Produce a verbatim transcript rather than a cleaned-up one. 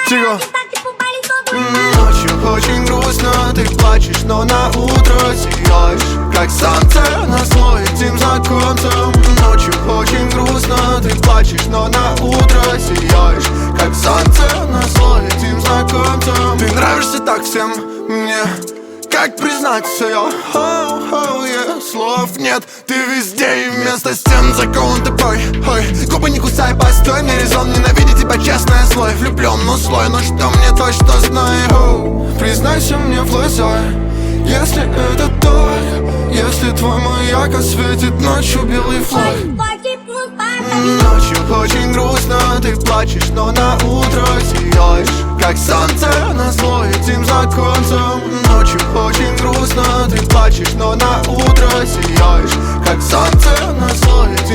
Тихо. Ночью очень грустно, ты плачешь, но на утро сияешь, как солнце на слой этим законцем. Ночью очень грустно, ты плачешь, но на утро сияешь, как солнце на слой этим законцем. Ты нравишься так всем мне, как признаться я, oh, oh, yeah. Слов нет, ты везде и вместо стен закован тупой. Ой, губы не кусай, постой, мне резон ненавидеть тебя, честное слой. Влюблен, но слой, но что мне точно знаю, oh. Признайся мне в глаза, если это так, если твой маяк осветит ночью белый флаг. Ночью очень грустно, ты плачешь, но на утро сияешь, как солнце на слой этим законцем. Ночью очень грустно, ты плачешь, но на утро сияешь, как солнце на слой этим